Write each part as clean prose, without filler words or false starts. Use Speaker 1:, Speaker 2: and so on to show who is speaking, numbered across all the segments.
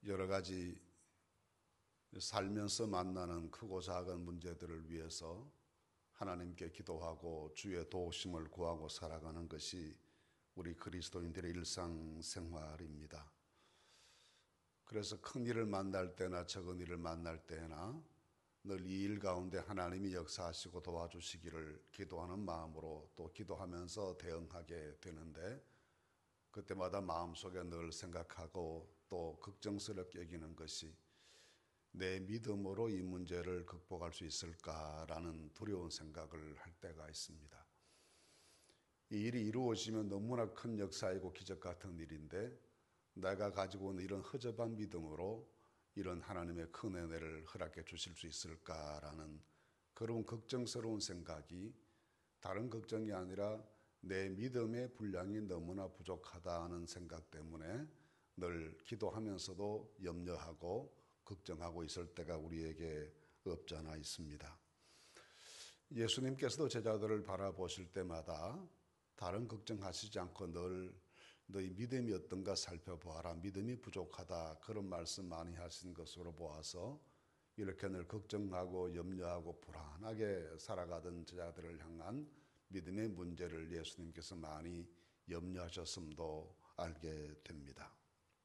Speaker 1: 여러 가지 살면서 만나는 크고 작은 문제들을 위해서 하나님께 기도하고 주의 도우심을 구하고 살아가는 것이 우리 그리스도인들의 일상생활입니다. 그래서 큰 일을 만날 때나 적은 일을 만날 때나 늘 이 일 가운데 하나님이 역사하시고 도와주시기를 기도하는 마음으로 또 기도하면서 대응하게 되는데, 그때마다 마음속에 늘 생각하고 또 걱정스럽게 여기는 것이 내 믿음으로 이 문제를 극복할 수 있을까라는 두려운 생각을 할 때가 있습니다. 이 일이 이루어지면 너무나 큰 역사이고 기적 같은 일인데, 내가 가지고 있는 이런 허접한 믿음으로 이런 하나님의 큰 은혜를 허락해 주실 수 있을까라는 그런 걱정스러운 생각이, 다른 걱정이 아니라 내 믿음의 분량이 너무나 부족하다는 생각 때문에 늘 기도하면서도 염려하고 걱정하고 있을 때가 우리에게 없지 않아 있습니다. 예수님께서도 제자들을 바라보실 때마다 다른 걱정하시지 않고 늘 너희 믿음이 어떤가 살펴보아라, 믿음이 부족하다, 그런 말씀 많이 하신 것으로 보아서 이렇게 늘 걱정하고 염려하고 불안하게 살아가던 제자들을 향한 믿음의 문제를 예수님께서 많이 염려하셨음도 알게 됩니다.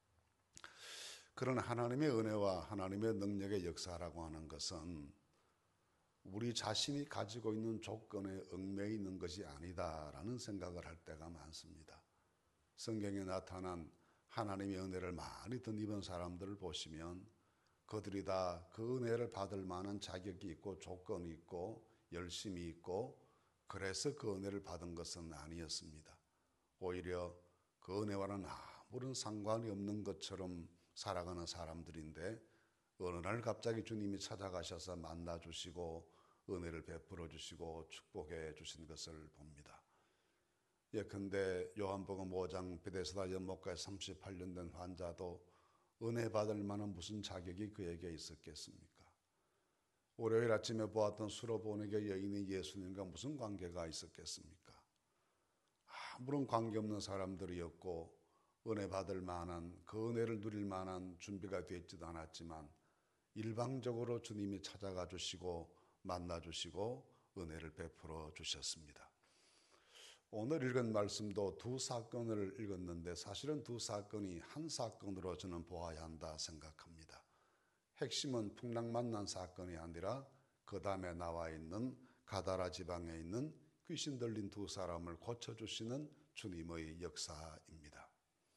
Speaker 1: 그런 하나님의 은혜와 하나님의 능력의 역사라고 하는 것은 우리 자신이 가지고 있는 조건에 얽매여 있는 것이 아니다라는 생각을 할 때가 많습니다. 성경에 나타난 하나님의 은혜를 많이 덧입은 사람들을 보시면 그들이 다 그 은혜를 받을 만한 자격이 있고 조건이 있고 열심이 있고 그래서 그 은혜를 받은 것은 아니었습니다. 오히려 그 은혜와는 아무런 상관이 없는 것처럼 살아가는 사람들인데, 어느 날 갑자기 주님이 찾아가셔서 만나주시고 은혜를 베풀어 주시고 축복해 주신 것을 봅니다. 예컨대 요한복음 5장 베데스다 연못가에 38년 된 환자도 은혜 받을 만한 무슨 자격이 그에게 있었겠습니까? 월요일 아침에 보았던 수로보내게 여인이 예수님과 무슨 관계가 있었겠습니까? 아무런 관계없는 사람들이었고 은혜 받을 만한, 그 은혜를 누릴 만한 준비가 되지도 않았지만 일방적으로 주님이 찾아가 주시고 만나 주시고 은혜를 베풀어 주셨습니다. 오늘 읽은 말씀도 두 사건을 읽었는데 사실은 두 사건이 한 사건으로 저는 보아야 한다 생각합니다. 핵심은 풍랑 만난 사건이 아니라 그 다음에 나와 있는 가다라 지방에 있는 귀신 들린 두 사람을 고쳐주시는 주님의 역사입니다.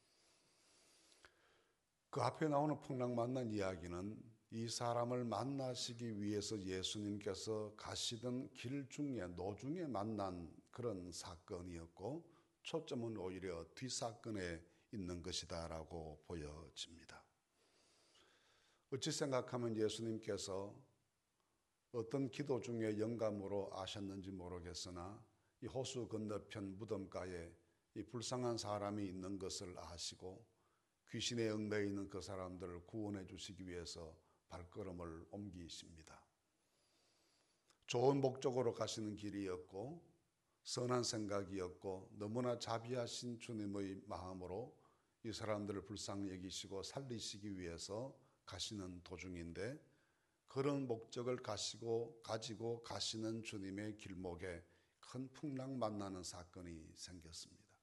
Speaker 1: 그 앞에 나오는 풍랑 만난 이야기는 이 사람을 만나시기 위해서 예수님께서 가시던 길 중에 노중에 만난 그런 사건이었고, 초점은 오히려 뒷사건에 있는 것이다라고 보여집니다. 어찌 생각하면 예수님께서 어떤 기도 중에 영감으로 아셨는지 모르겠으나 이 호수 건너편 무덤가에 이 불쌍한 사람이 있는 것을 아시고 귀신에 얽매여 있는 그 사람들을 구원해 주시기 위해서 발걸음을 옮기십니다. 좋은 목적으로 가시는 길이었고 선한 생각이었고 너무나 자비하신 주님의 마음으로 이 사람들을 불쌍히 여기시고 살리시기 위해서 가시는 도중인데, 그런 목적을 가지고 가시는 주님의 길목에 큰 풍랑 만나는 사건이 생겼습니다.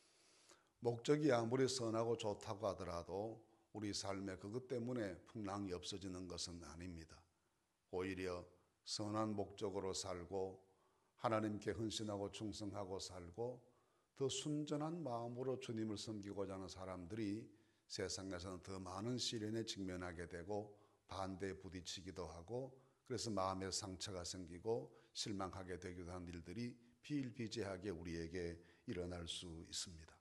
Speaker 1: 목적이 아무리 선하고 좋다고 하더라도 우리 삶에 그것 때문에 풍랑이 없어지는 것은 아닙니다. 오히려 선한 목적으로 살고 하나님께 헌신하고 충성하고 살고 더 순전한 마음으로 주님을 섬기고자 하는 사람들이 세상에서는 더 많은 시련에 직면하게 되고 반대에 부딪히기도 하고, 그래서 마음에 상처가 생기고 실망하게 되기도 하는 일들이 비일비재하게 우리에게 일어날 수 있습니다.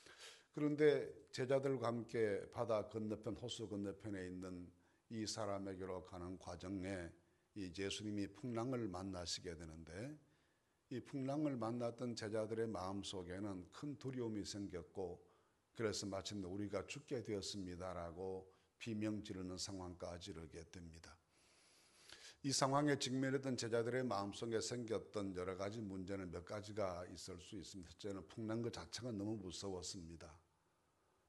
Speaker 1: 그런데 제자들과 함께 바다 건너편, 호수 건너편에 있는 이 사람에게로 가는 과정에 이 예수님이 풍랑을 만나시게 되는데, 이 풍랑을 만났던 제자들의 마음속에는 큰 두려움이 생겼고, 그래서 마침내 우리가 죽게 되었습니다라고 비명 지르는 상황까지 이르게 됩니다. 이 상황에 직면했던 제자들의 마음속에 생겼던 여러 가지 문제는 몇 가지가 있을 수 있습니다. 첫째는 풍랑 그 자체가 너무 무서웠습니다.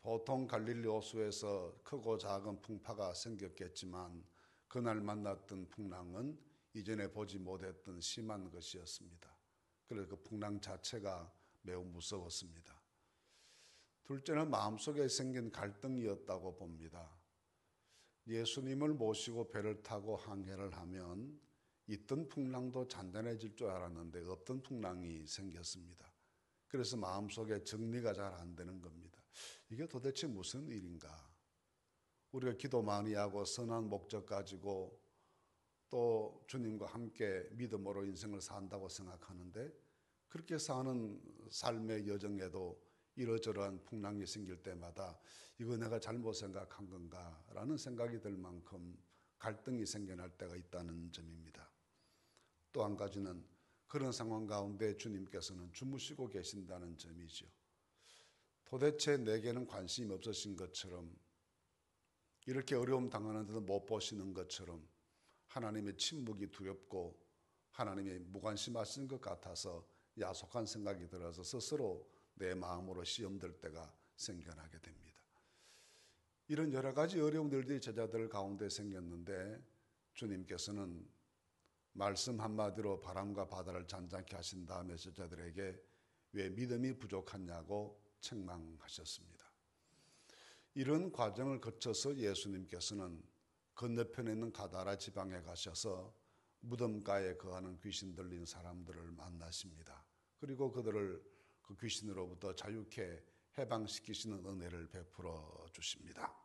Speaker 1: 보통 갈릴리 호수에서 크고 작은 풍파가 생겼겠지만 그날 만났던 풍랑은 이전에 보지 못했던 심한 것이었습니다. 그래서 그 풍랑 자체가 매우 무서웠습니다. 둘째는 마음속에 생긴 갈등이었다고 봅니다. 예수님을 모시고 배를 타고 항해를 하면 있던 풍랑도 잔잔해질 줄 알았는데 없던 풍랑이 생겼습니다. 그래서 마음속에 정리가 잘 안 되는 겁니다. 이게 도대체 무슨 일인가? 우리가 기도 많이 하고 선한 목적 가지고 또 주님과 함께 믿음으로 인생을 산다고 생각하는데 그렇게 사는 삶의 여정에도 이러저러한 풍랑이 생길 때마다 이거 내가 잘못 생각한 건가라는 생각이 들 만큼 갈등이 생겨날 때가 있다는 점입니다. 또 한 가지는 그런 상황 가운데 주님께서는 주무시고 계신다는 점이죠. 도대체 내게는 관심이 없으신 것처럼 이렇게 어려움 당하는데도 못 보시는 것처럼 하나님의 침묵이 두렵고 하나님이 무관심하신 것 같아서 야속한 생각이 들어서 스스로 내 마음으로 시험될 때가 생겨나게 됩니다. 이런 여러 가지 어려움들이 제자들 가운데 생겼는데 주님께서는 말씀 한마디로 바람과 바다를 잔잔케 하신 다음에 제자들에게 왜 믿음이 부족하냐고 책망하셨습니다. 이런 과정을 거쳐서 예수님께서는 건너편에 있는 가다라 지방에 가셔서 무덤가에 거하는 귀신 들린 사람들을 만나십니다. 그리고 그들을 그 귀신으로부터 자유케 해방시키시는 은혜를 베풀어 주십니다.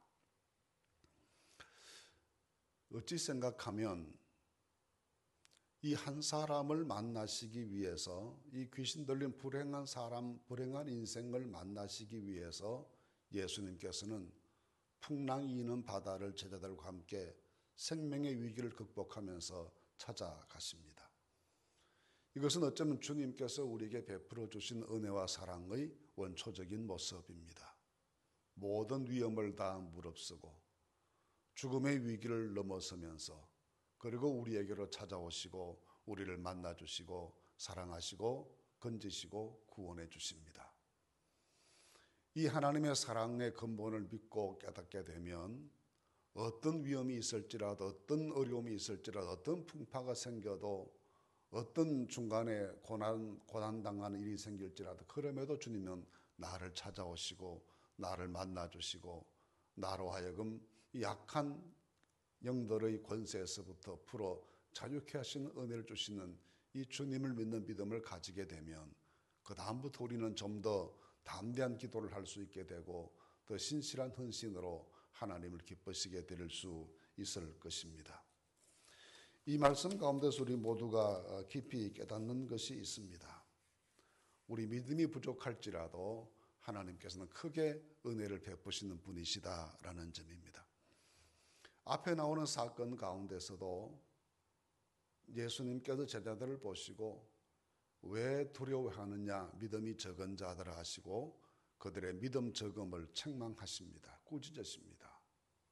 Speaker 1: 어찌 생각하면 이 한 사람을 만나시기 위해서 이 귀신 들린 불행한 사람, 불행한 인생을 만나시기 위해서 예수님께서는 풍랑이 있는 바다를 제자들과 함께 생명의 위기를 극복하면서 찾아가십니다. 이것은 어쩌면 주님께서 우리에게 베풀어 주신 은혜와 사랑의 원초적인 모습입니다. 모든 위험을 다 무릅쓰고 죽음의 위기를 넘어서면서 그리고 우리에게로 찾아오시고 우리를 만나주시고 사랑하시고 건지시고 구원해 주십니다. 이 하나님의 사랑의 근본을 믿고 깨닫게 되면 어떤 위험이 있을지라도 어떤 어려움이 있을지라도 어떤 풍파가 생겨도 어떤 중간에 고난당하는 일이 생길지라도 그럼에도 주님은 나를 찾아오시고 나를 만나주시고 나로 하여금 약한 영들의 권세에서부터 풀어 자유케 하시는 은혜를 주시는 이 주님을 믿는 믿음을 가지게 되면 그 다음부터 우리는 좀 더 담대한 기도를 할 수 있게 되고 더 신실한 헌신으로 하나님을 기쁘시게 될 수 있을 것입니다. 이 말씀 가운데서 우리 모두가 깊이 깨닫는 것이 있습니다. 우리 믿음이 부족할지라도 하나님께서는 크게 은혜를 베푸시는 분이시다라는 점입니다. 앞에 나오는 사건 가운데서도 예수님께서 제자들을 보시고 왜 두려워하느냐 믿음이 적은 자들아 하시고 그들의 믿음 적음을 책망하십니다. 꾸짖으십니다.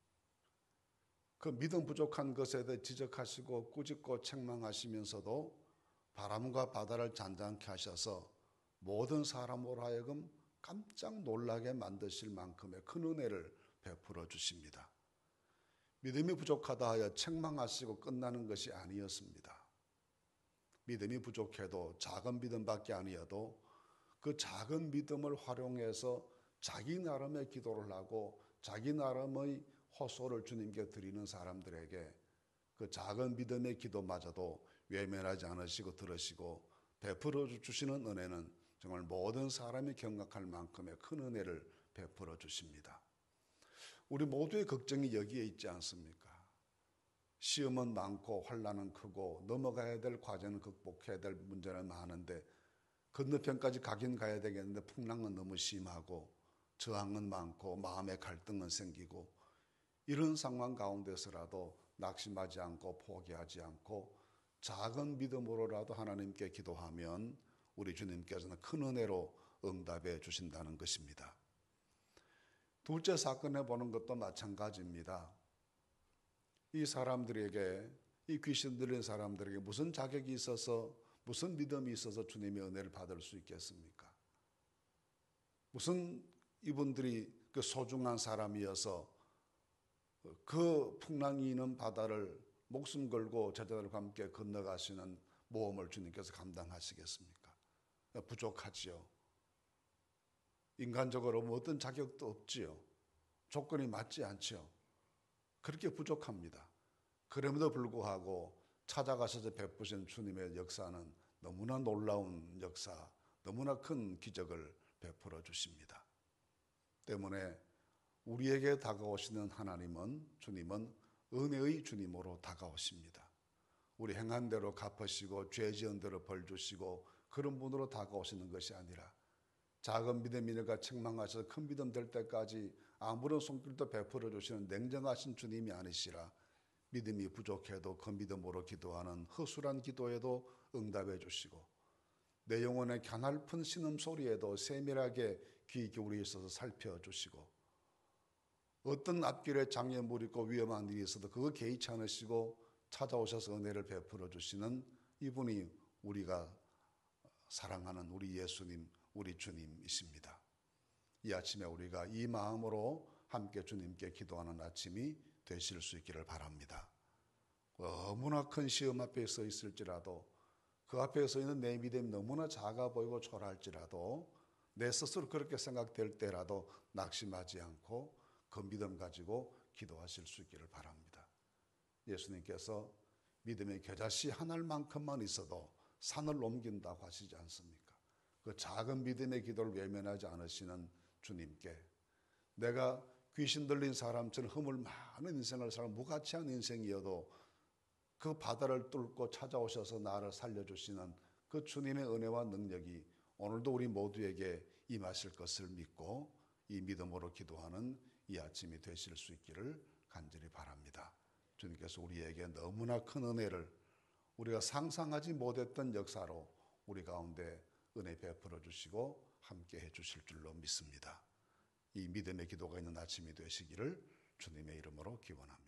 Speaker 1: 그 믿음 부족한 것에 대해 지적하시고 꾸짖고 책망하시면서도 바람과 바다를 잔잔케 하셔서 모든 사람으로 하여금 깜짝 놀라게 만드실 만큼의 큰 은혜를 베풀어 주십니다. 믿음이 부족하다 하여 책망하시고 끝나는 것이 아니었습니다. 믿음이 부족해도 작은 믿음밖에 아니어도 그 작은 믿음을 활용해서 자기 나름의 기도를 하고 자기 나름의 호소를 주님께 드리는 사람들에게 그 작은 믿음의 기도마저도 외면하지 않으시고 들으시고 베풀어 주시는 은혜는 정말 모든 사람이 경각할 만큼의 큰 은혜를 베풀어 주십니다. 우리 모두의 걱정이 여기에 있지 않습니까? 시험은 많고 환난은 크고 넘어가야 될 과제는 극복해야 될 문제는 많은데 건너편까지 가긴 가야 되겠는데 풍랑은 너무 심하고 저항은 많고 마음의 갈등은 생기고 이런 상황 가운데서라도 낙심하지 않고 포기하지 않고 작은 믿음으로라도 하나님께 기도하면 우리 주님께서는 큰 은혜로 응답해 주신다는 것입니다. 둘째 사건에 보는 것도 마찬가지입니다. 이 사람들에게 이 귀신 들린 사람들에게 무슨 자격이 있어서 무슨 믿음이 있어서 주님의 은혜를 받을 수 있겠습니까? 무슨 이분들이 그 소중한 사람이어서 그 풍랑이 있는 바다를 목숨 걸고 제자들과 함께 건너가시는 모험을 주님께서 감당하시겠습니까? 부족하지요. 인간적으로 어떤 자격도 없지요. 조건이 맞지 않지요. 그렇게 부족합니다. 그럼에도 불구하고 찾아가셔서 베푸신 주님의 역사는 너무나 놀라운 역사, 너무나 큰 기적을 베풀어 주십니다. 때문에 우리에게 다가오시는 하나님은, 주님은 은혜의 주님으로 다가오십니다. 우리 행한 대로 갚으시고 죄 지은 대로 벌 주시고 그런 분으로 다가오시는 것이 아니라 작은 믿음이니까 책망하셔서 큰 믿음 될 때까지 아무런 손길도 베풀어 주시는 냉정하신 주님이 아니시라 믿음이 부족해도 그 믿음으로 기도하는 허술한 기도에도 응답해 주시고 내 영혼의 갸냘픈 신음소리에도 세밀하게 귀 기울여 있어서 살펴주시고 어떤 앞길에 장애물이 있고 위험한 일이 있어도 그거 개의치 않으시고 찾아오셔서 은혜를 베풀어 주시는 이분이 우리가 사랑하는 우리 예수님, 우리 주님이십니다. 이 아침에 우리가 이 마음으로 함께 주님께 기도하는 아침이 되실 수 있기를 바랍니다. 너무나 큰 시험 앞에 서 있을지라도 그 앞에 서 있는 내 믿음이 너무나 작아 보이고 초라할지라도 내 스스로 그렇게 생각될 때라도 낙심하지 않고 그 믿음 가지고 기도하실 수 있기를 바랍니다. 예수님께서 믿음의 겨자씨 한 알만큼만 있어도 산을 옮긴다고 하시지 않습니까? 그 작은 믿음의 기도를 외면하지 않으시는 주님께 내가 귀신 들린 사람처럼 허물 많은 인생을 살아 무가치한 인생이어도 그 바다를 뚫고 찾아오셔서 나를 살려주시는 그 주님의 은혜와 능력이 오늘도 우리 모두에게 임하실 것을 믿고 이 믿음으로 기도하는 이 아침이 되실 수 있기를 간절히 바랍니다. 주님께서 우리에게 너무나 큰 은혜를 우리가 상상하지 못했던 역사로 우리 가운데 은혜 베풀어 주시고 함께 해 주실 줄로 믿습니다. 이 믿음의 기도가 있는 아침이 되시기를 주님의 이름으로 기원합니다.